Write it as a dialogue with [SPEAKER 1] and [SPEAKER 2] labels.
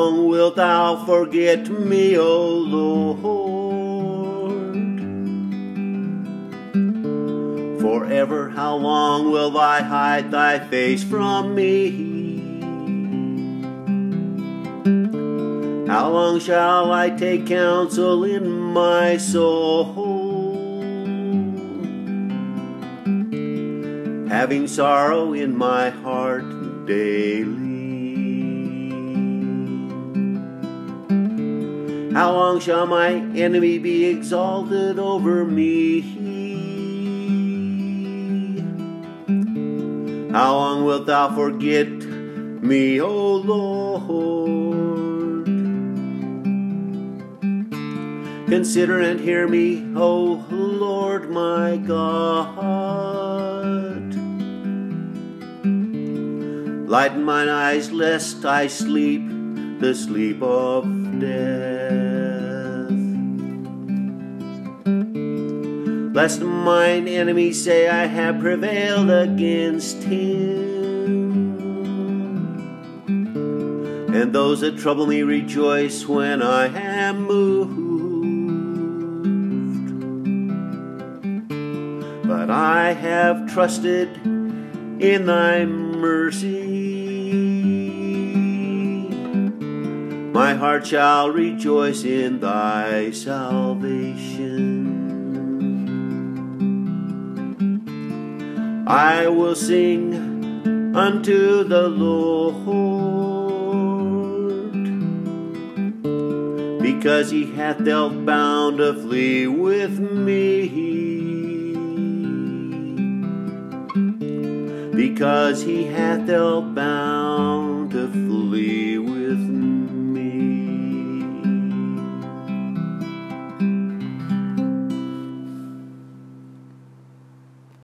[SPEAKER 1] long wilt thou forget me, O Lord? Forever, how long will thou hide thy face from me? How long shall I take counsel in my soul, having sorrow in my heart daily? How long shall my enemy be exalted over me? How long wilt thou forget me, O Lord? Consider and hear me, O Lord my God. Lighten mine eyes, lest I sleep the sleep of death, lest mine enemies say I have prevailed against him, and those that trouble me rejoice when I am moved. But I have trusted in thy mercy. My heart shall rejoice in thy salvation. I will sing unto the Lord, because he hath dealt bountifully with me. Because he hath dealt bountifully